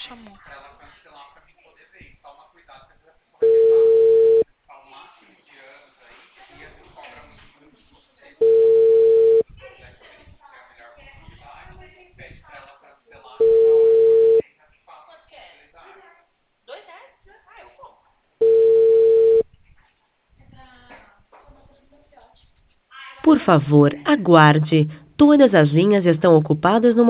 chamou. Por favor, aguarde. Todas as linhas estão ocupadas no